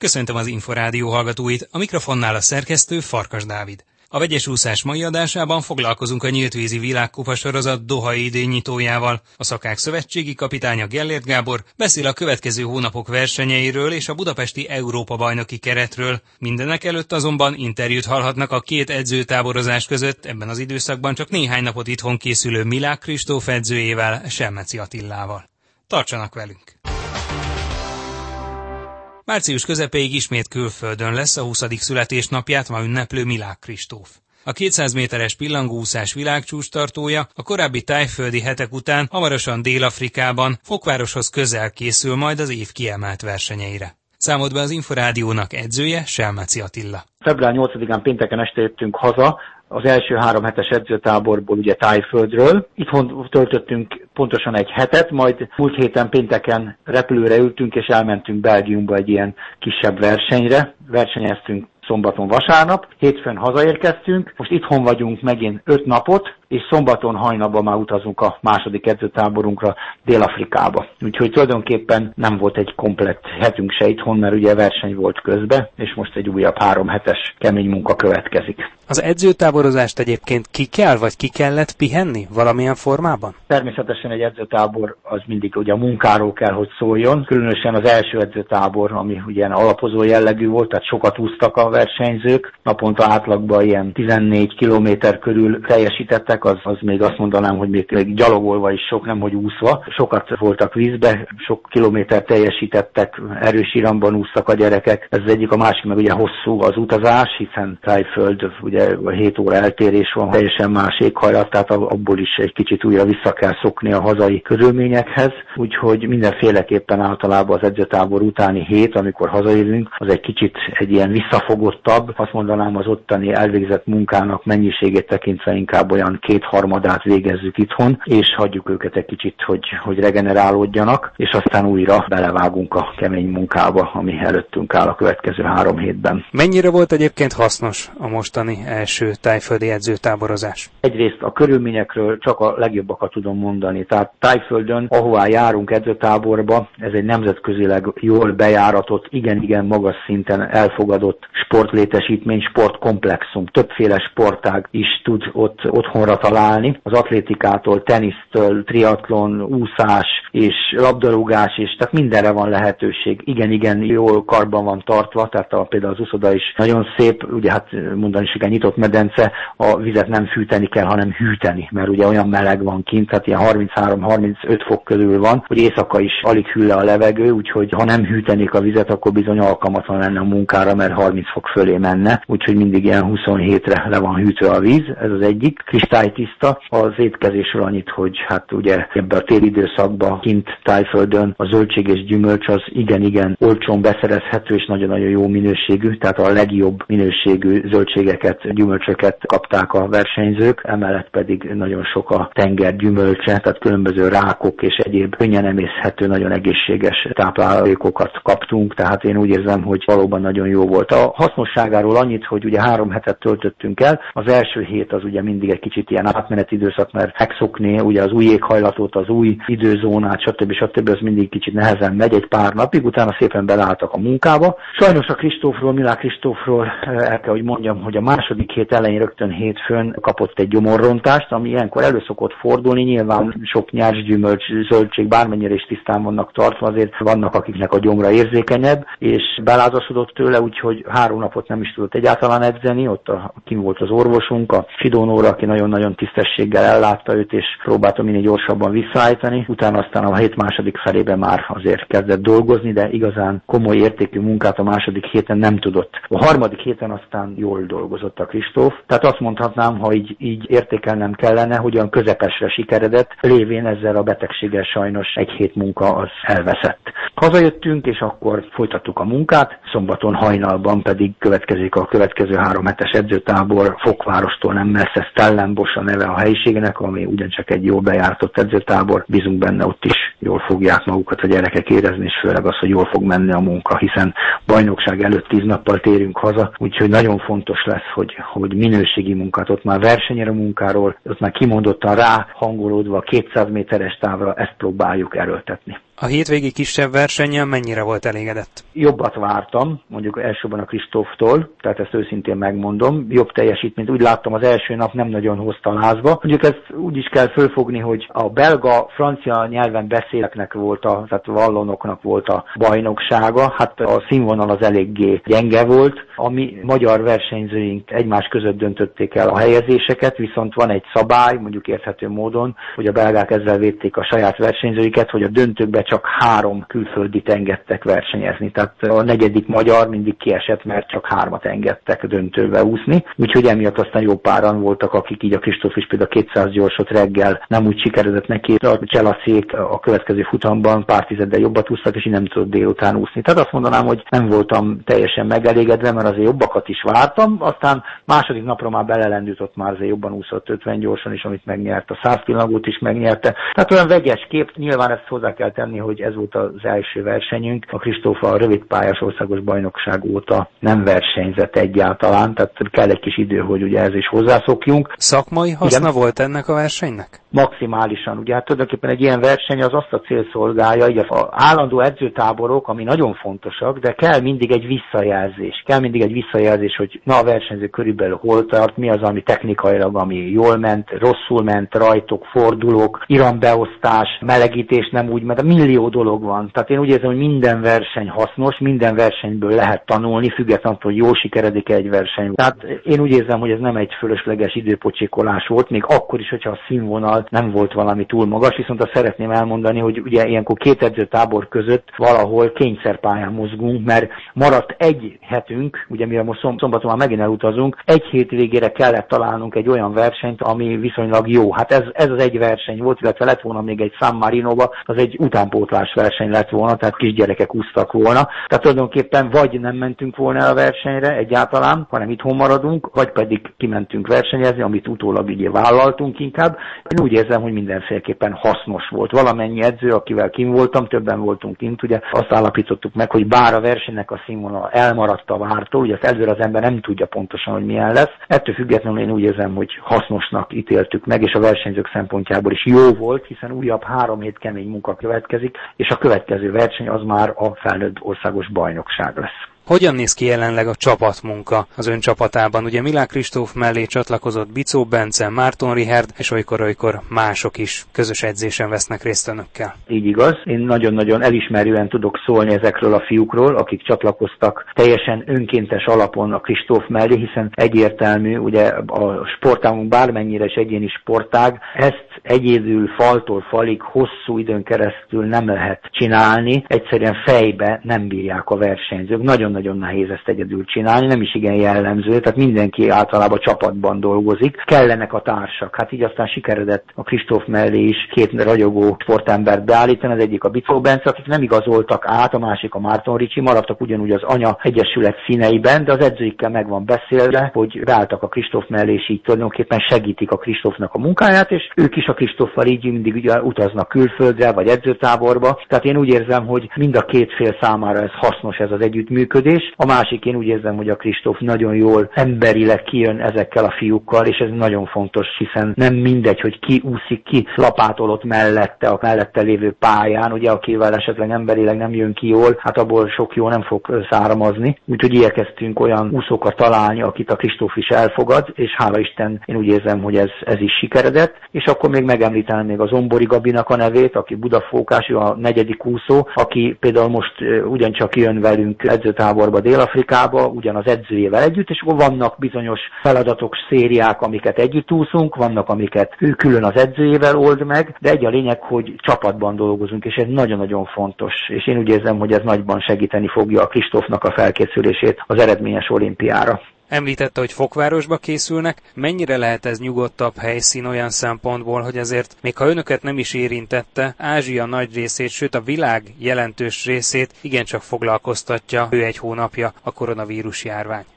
Köszöntöm az Inforádió hallgatóit, a mikrofonnál a szerkesztő Farkas Dávid. A vegyes úszás mai adásában foglalkozunk a nyíltvízi világkupa sorozat Dohai idénynyitójával. A szakák szövetségi kapitánya Gellért Gábor beszél a következő hónapok versenyeiről és a budapesti Európa-bajnoki keretről. Mindenek előtt azonban interjút hallhatnak a két edzőtáborozás között, ebben az időszakban csak néhány napot itthon készülő Milák Kristóf edzőjével, Selmeci Attilával. Tartsanak velünk! Március közepéig ismét külföldön lesz, a 20. születésnapját ma ünneplő Milák Kristóf. A 200 méteres pillangóúszás világcsúcstartója a korábbi tájföldi hetek után hamarosan Dél-Afrikában, Fokvároshoz közel készül majd az év kiemelt versenyeire. Számolt be az Inforádiónak edzője, Selmeci Attila. Február 8-án pénteken este jöttünk haza, az első 3 hetes edzőtáborból, ugye Tájföldről. Itthon töltöttünk pontosan egy hetet, majd múlt héten pénteken repülőre ültünk, és elmentünk Belgiumba egy ilyen kisebb versenyre. Versenyeztünk szombaton, vasárnap, hétfőn hazaérkeztünk, most itthon vagyunk megint 5 napot, és szombaton hajnalban már utazunk a második edzőtáborunkra Dél-Afrikába. Úgyhogy tulajdonképpen nem volt egy komplett hetünk se itthon, mert ugye verseny volt közben, és most egy újabb 3 hetes kemény munka következik. Az edzőtáborozást egyébként ki kell, vagy ki kellett pihenni valamilyen formában? Természetesen egy edzőtábor az mindig ugye a munkáról kell, hogy szóljon. Különösen az első edzőtábor, ami ugye alapozó jellegű volt, tehát sokat úsztak a versenyzők. Naponta átlagban ilyen 14 kilométer körül teljesítettek, az még azt mondanám, hogy még gyalogolva is sok, nem hogy úszva. Sokat voltak vízbe, sok kilométer teljesítettek, erős iramban úsztak a gyerekek. Ez az egyik, a másik meg ugye hosszú az utazás, hiszen Tájföld, ugye 7 óra eltérés van, teljesen más éghajlat, tehát abból is egy kicsit újra vissza kell szokni a hazai körülményekhez. Úgyhogy mindenféleképpen általában az edzőtábor utáni hét, amikor hazaérünk, az egy kicsit egy ilyen visszafogottabb, azt mondanám az ottani elvégzett munkának mennyiségét tekintve inkább olyan 2/3 végezzük itthon, és hagyjuk őket egy kicsit, hogy regenerálódjanak, és aztán újra belevágunk a kemény munkába, ami előttünk áll a következő 3 hétben. Mennyire volt egyébként hasznos a mostani első tájföldi edzőtáborozás? Egyrészt a körülményekről csak a legjobbakat tudom mondani. Tehát Tájföldön, ahová járunk edzőtáborba, ez egy nemzetközileg jól bejáratott, igen magas szinten elfogadott sportlétesítmény, sportkomplexum. Többféle sportág is tud ott otthonra találni. Az atlétikától, tenisztől, triatlon, úszás és labdarúgás, és tehát mindenre van lehetőség. Igen, jól karban van tartva, tehát például az úszoda is nagyon szép, ugye hát mondani is, nyitott medence, a vizet nem fűteni kell, hanem hűteni, mert ugye olyan meleg van kint, tehát ilyen 33-35 fok körül van, hogy éjszaka is alig hűl le a levegő, úgyhogy ha nem hűtenék a vizet, akkor bizony alkalmatlan lenne a munkára, mert 30 fok fölé menne, úgyhogy mindig ilyen 27-re le van hűtve a víz, ez az egyik. Kristálytiszta. Az étkezésről annyit, hogy hát ugye ebben a téli időszakban kint Tájföldön a zöldség és gyümölcs az igen olcsón beszerezhető és nagyon-nagyon jó minőségű, tehát a legjobb minőségű zöldségeket, gyümölcsöket kapták a versenyzők, emellett pedig nagyon sok a tenger gyümölcse, tehát különböző rákok és egyéb könnyen emészhető, nagyon egészséges táplálékokat kaptunk, tehát én úgy érzem, hogy valóban nagyon jó volt. A hasznosságáról annyit, hogy ugye 3 hetet töltöttünk el, az első hét az ugye mindig egy kicsit ilyen átmeneti időszak, mert megszokni ugye az új éghajlatot, az új időzónát, stb. Az mindig kicsit nehezen megy egy pár napig, utána szépen beleálltak a munkába. Sajnos a Milák Kristófról el kell, hogy mondjam, hogy a második hét elején rögtön hétfőn kapott egy gyomorrontást, ami ilyenkor elő szokott fordulni, nyilván sok nyársgyümölcs, zöldség, bármennyire is tisztán vannak tartva, azért vannak, akiknek a gyomra érzékenyebb, és belázasodott tőle, úgyhogy 3 napot nem is tudott egyáltalán edzeni, ott kim volt az orvosunk, a Sidónóra, aki nagyon-nagyon tisztességgel ellátta őt, és próbálta minél gyorsabban visszaállítani, utána aztán a hét második felében már azért kezdett dolgozni, de igazán komoly értékű munkát a második héten nem tudott. A harmadik héten aztán jól dolgozott a Kristóf, tehát azt mondhatnám, ha így értékelnem kellene, hogy olyan közepesre sikeredett, lévén ezzel a betegséggel sajnos egy hét munka az elveszett. Hazajöttünk, és akkor folytattuk a munkát, szombaton hajnalban pedig következik a következő 3 hetes edzőtábor Fokvárostól nem messze, Stellenbosch a neve a helyiségnek, ami ugyancsak egy jól bejártott edzőtábor, bízunk benne, ott is jól fogják magukat a gyerekek érezni, és főleg az, hogy jól fog menni a munka, hiszen bajnokság előtt 10 nappal térünk haza, úgyhogy nagyon fontos lesz, hogy minőségi munkát, ott már versenyre munkáról, ott már kimondottan ráhangolódva a 200 méteres távra, ezt próbáljuk erőltetni. A hétvégi kisebb versennyel mennyire volt elégedett? Jobbat vártam, mondjuk elsőben a Kristóftól, tehát ezt őszintén megmondom. Jobb teljesítményt úgy láttam, az első nap nem nagyon hozta lázba. Mondjuk ezt úgy is kell fölfogni, hogy a belga, francia nyelven beszéleknek volt, tehát vallonoknak volt a bajnoksága. Hát a színvonal az eléggé gyenge volt. A mi magyar versenyzőink egymás között döntötték el a helyezéseket, viszont van egy szabály, mondjuk érthető módon, hogy a belgák ezzel védték a saját versenyzőiket, hogy a döntőkbe csak 3 külföldit engedtek versenyezni. Tehát a negyedik magyar mindig kiesett, mert csak 3-at engedtek döntőbe úszni. Úgyhogy emiatt aztán jó páran voltak, akik így a Kristóf is például 200 gyorsot reggel nem úgy sikeredett neki, a Cselaszék a következő futamban pár tizeddel jobbat úsztak, és így nem tudott délután úszni. Tehát azt mondanám, hogy nem voltam teljesen megelégedve, mert azért jobbakat is vártam, aztán második napra már belelendült, már azért jobban úszott 50 gyorsan is, amit megnyert, a 100 pillanagot is megnyerte. Tehát olyan vegyes kép, nyilván ezt hozzá kell tenni, hogy ez volt az első versenyünk. A Kristóf a rövidpályás országos bajnokság óta nem versenyzett egyáltalán, tehát kell egy kis idő, hogy ugye ez is hozzászokjunk. Szakmai haszna volt ennek a versenynek? Maximálisan. Ugye hát tulajdonképpen egy ilyen verseny az azt a cél szolgálja, hogy az állandó edzőtáborok, ami nagyon fontosak, de kell mindig egy visszajelzés. Kell mindig egy visszajelzés, hogy na a versenyző körülbelül hol tart, mi az, ami technikailag, ami jól ment, rosszul ment, rajtok, fordulók, irambeosztás, melegítés nem úgy, mert millió dolog van. Tehát én úgy érzem, hogy minden verseny hasznos, minden versenyből lehet tanulni, függetlenül, hogy jól sikeredik egy verseny. Tehát én úgy érzem, hogy ez nem egy fölösleges időpocsékolás volt, még akkor is, hogyha a színvonal nem volt valami túl magas, viszont azt szeretném elmondani, hogy ugye ilyenkor 2 edzőtábor között valahol kényszerpályán mozgunk, mert maradt egy hetünk, ugye mire most szombaton már megint elutazunk, egy hétvégére kellett találnunk egy olyan versenyt, ami viszonylag jó. Hát ez az egy verseny volt, illetve lett volna még egy San Marinoba, az egy utánpótlás verseny lett volna, tehát kisgyerekek úsztak volna. Tehát tulajdonképpen vagy nem mentünk volna el a versenyre egyáltalán, hanem itthon maradunk, vagy pedig kimentünk versenyezni, amit utólag ugye vállaltunk inkább. Én úgy érzem, hogy mindenféleképpen hasznos volt. Valamennyi edző, akivel kint voltam, többen voltunk kint, ugye azt állapítottuk meg, hogy bár a versenynek a színvonal elmaradt a vártól, ugye ezt előre az ember nem tudja pontosan, hogy milyen lesz. Ettől függetlenül én úgy érzem, hogy hasznosnak ítéltük meg, és a versenyzők szempontjából is jó volt, hiszen újabb 3 hét kemény munka következik, és a következő verseny az már a felnőtt országos bajnokság lesz. Hogyan néz ki jelenleg a csapatmunka az ön csapatában? Ugye Milák Kristóf mellé csatlakozott Bicó Bence, Márton Richard, és olykor mások is közös edzésen vesznek részt önökkel. Így igaz. Én nagyon-nagyon elismerően tudok szólni ezekről a fiúkról, akik csatlakoztak teljesen önkéntes alapon a Kristóf mellé, hiszen egyértelmű, ugye a sportágunk bármennyire is egyéni sportág, ezt egyedül faltól falig hosszú időn keresztül nem lehet csinálni, egyszerűen fejbe nem bírják a versenyzők. Nagyon-nagyon nehéz ezt egyedül csinálni, nem is igen jellemző, tehát mindenki általában csapatban dolgozik, kellenek a társak. Hát így aztán sikeredett a Kristóf mellé is 2 ragyogó sportembert beállítani, az egyik a Bicó Bence, akik nem igazoltak át, a másik a Márton Ricsi, maradtak ugyanúgy az anya egyesület színeiben, de az edzőikkel meg van beszélve, hogy beálltak a Kristóf mellé, és így tulajdonképpen segítik a Kristófnak a munkáját, és ők is a Kristóffal így mindig ugye utaznak külföldre, vagy edzőtáborba. Tehát én úgy érzem, hogy mind a 2 fél számára ez hasznos, ez az együttműködés. A másik, én úgy érzem, hogy a Kristóf nagyon jól emberileg kijön ezekkel a fiúkkal, és ez nagyon fontos, hiszen nem mindegy, hogy ki úszik ki lapátolott mellette, a mellette lévő pályán, ugye akivel esetleg emberileg nem jön ki jól, hát abból sok jó nem fog származni. Úgyhogy igyekeztünk olyan úszókat találni, akit a Kristóf is elfogad, és hála Isten, én úgy érzem, hogy ez is sikeredett. És akkor még megemlíteném még az Ombori Gabinak a nevét, aki budafókás, ő a 4. úszó, aki például most ugyancsak jön velünk edzőtáborba Dél-Afrikába, ugyanaz edzőjével együtt, és vannak bizonyos feladatok, szériák, amiket együtt úszunk, vannak, amiket ő külön az edzőjével old meg, de egy a lényeg, hogy csapatban dolgozunk, és ez nagyon-nagyon fontos. És én úgy érzem, hogy ez nagyban segíteni fogja a Kristófnak a felkészülését az eredményes olimpiára. Említette, hogy Fokvárosba készülnek. Mennyire lehet ez nyugodtabb helyszín olyan szempontból, hogy azért, még ha önöket nem is érintette, Ázsia nagy részét, sőt a világ jelentős részét igencsak foglalkoztatja ő 1 hónapja a koronavírus járvány?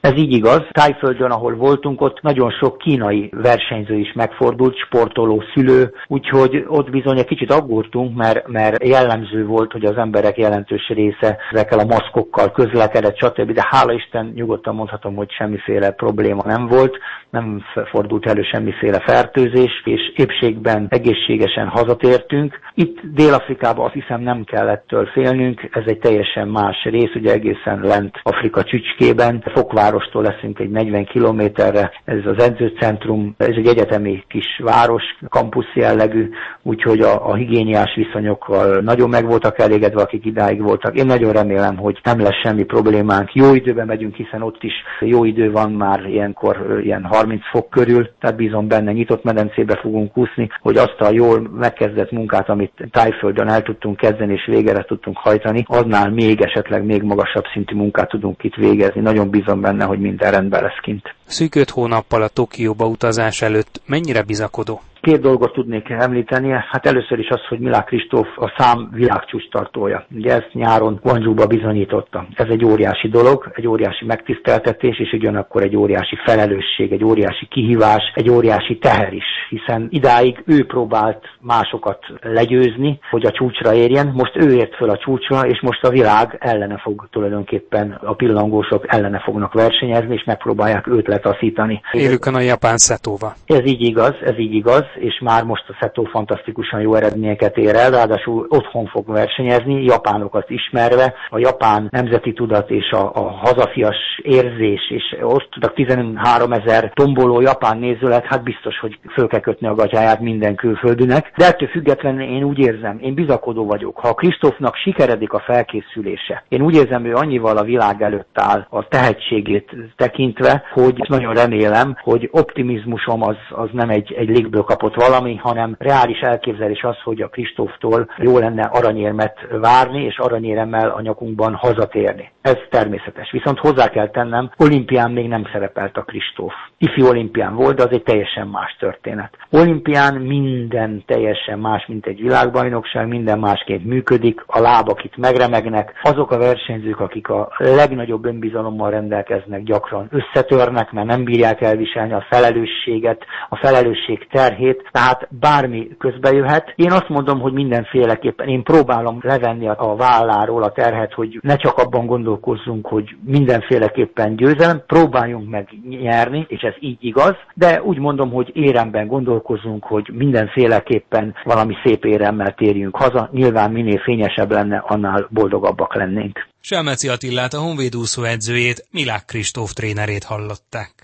Ez így igaz. Tájföldön, ahol voltunk, ott nagyon sok kínai versenyző is megfordult, sportoló, szülő, úgyhogy ott bizony egy kicsit aggódtunk, mert jellemző volt, hogy az emberek jelentős része ezekkel a maszkokkal közlekedett, stb. De hála Isten, nyugodtan mondhatom, hogy semmiféle probléma nem volt, nem fordult elő semmiféle fertőzés, és épségben egészségesen hazatértünk. Itt Dél-Afrikában azt hiszem nem kell ettől félnünk, ez egy teljesen más rész, ugye egészen lent Afrika csücskében. Fokvárostól leszünk egy 40 kilométerre, ez az edzőcentrum, ez egy egyetemi kis város, kampusz jellegű, úgyhogy a higiéniás viszonyokkal nagyon meg voltak elégedve, akik idáig voltak. Én nagyon remélem, hogy nem lesz semmi problémánk. Jó időben megyünk, hiszen ott is jó idő van már ilyenkor, ilyen 30 fok körül, tehát bízom benne, nyitott medencébe fogunk úszni, hogy azt a jól megkezdett munkát, amit Tájföldön el tudtunk kezdeni és végére tudtunk hajtani, annál még esetleg még magasabb szintű munkát tudunk itt végezni. Nagyon bízom benne, hogy minden rendben lesz kint. Szűk 5 hónappal a Tokióba utazás előtt mennyire bizakodó? 2 dolgot tudnék említeni. Hát először is az, hogy Milák Kristóf a szám világcsúcstartója. Ugye ezt nyáron Guangzhouba bizonyította. Ez egy óriási dolog, egy óriási megtiszteltetés, és ugyanakkor egy óriási felelősség, egy óriási kihívás, egy óriási teher is, hiszen idáig ő próbált másokat legyőzni, hogy a csúcsra érjen, most ő ért föl a csúcsra, és most a világ ellene fog tulajdonképpen, a pillangósok ellene fognak versenyezni, és megpróbálják őt letaszítani. Élükön a japán Setóval. Ez így igaz, és már most a Seto fantasztikusan jó eredményeket ér el, ráadásul otthon fog versenyezni, japánokat ismerve, a japán nemzeti tudat és a hazafias érzés, és ott 13 000 tomboló japán nézőlet, hát biztos, hogy föl kell kötni a gatyáját minden külföldinek, de ettől függetlenül én úgy érzem, én bizakodó vagyok, ha a Kristófnak sikeredik a felkészülése, én úgy érzem, ő annyival a világ előtt áll a tehetségét tekintve, hogy nagyon remélem, hogy optimizmusom az nem egy légből kapott valami, hanem reális elképzelés az, hogy a Kristóftól jó lenne aranyérmet várni, és aranyéremmel a nyakunkban hazatérni. Ez természetes. Viszont hozzá kell tennem, olimpián még nem szerepelt a Kristóf. Ifi olimpián volt, de az egy teljesen más történet. Olimpián minden teljesen más, mint egy világbajnokság, minden másként működik, a lábak itt megremegnek, azok a versenyzők, akik a legnagyobb önbizalommal rendelkeznek, gyakran összetörnek, mert nem bírják elviselni a felelősséget, a felelősség terhét, tehát bármi közbe jöhet. Én azt mondom, hogy mindenféleképpen én próbálom levenni a válláról a terhet, hogy ne csak abban gondolkozzunk, hogy mindenféleképpen győzelem, próbáljunk meg nyerni, és ez így igaz, de úgy mondom, hogy éremben gondolkozunk, hogy mindenféleképpen valami szép éremmel térjünk haza, nyilván minél fényesebb lenne, annál boldogabbak lennénk. Selmeci Attilát, a Honvéd úszóedzőjét, Milák Kristóf trénerét hallották.